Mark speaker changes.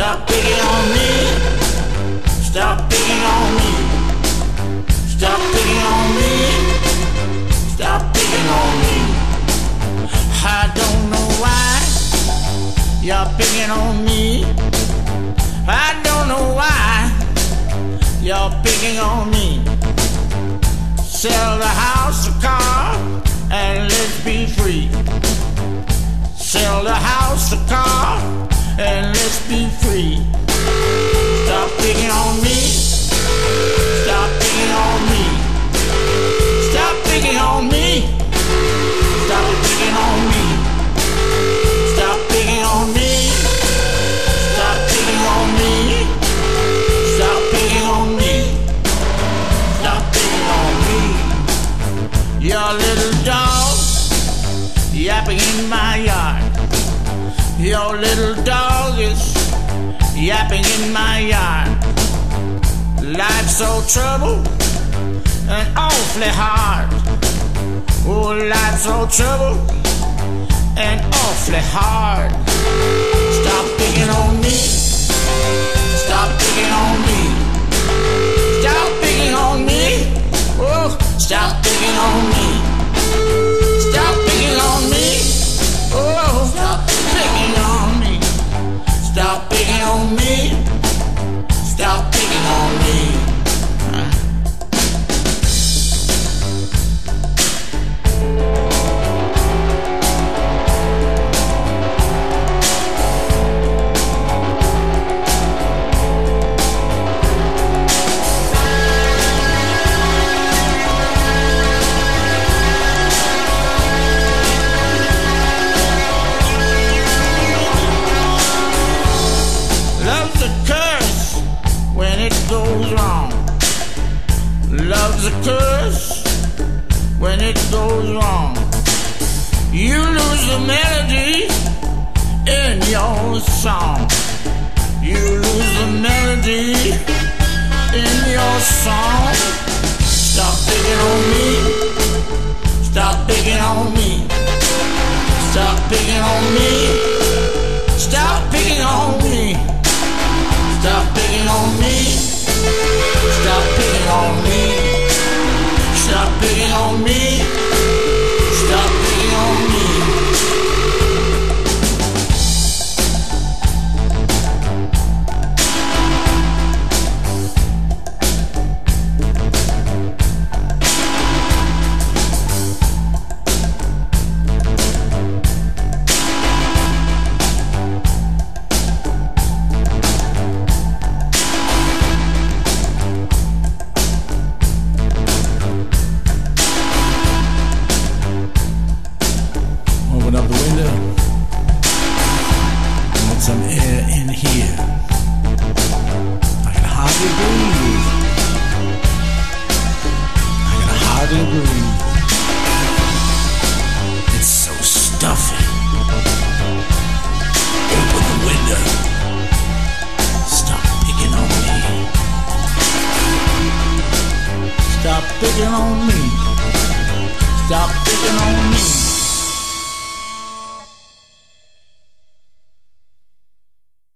Speaker 1: Stop picking on me. Stop picking on me. Stop picking on me. Stop picking on me. I don't know why you're picking on me. I don't know why you're picking on me. Sell the house, the car, and let's be free. Sell the house, the car, and let's be free. Stop picking on me. Stop picking on me. Stop picking on me. Stop picking on me. Stop picking on me. Stop picking on me. Stop picking on me. Stop picking on me. Your little dog yapping in my yard. Your little dog is yapping in my yard. Life's so troubled and awfully hard. Oh, life's so troubled and awfully hard. Stop picking on me. Stop picking on me. Stop picking on me. Oh, stop picking on me. Stop picking on me. Oh, stop picking on me. Stop picking on me. Stop picking on me. Love's a curse when it goes wrong. You lose the melody in your song. You lose the melody in your song. Stop picking on me. Stop picking on me. Stop picking on me. Stop picking on me. Stop picking on me. Stop picking on me. Stop picking on me. Stop picking on me. Open up the window and let some air in here. I can hardly breathe. I can hardly breathe. It's so stuffy. Open the window. Stop picking on me. Stop picking on me. Stop picking on me.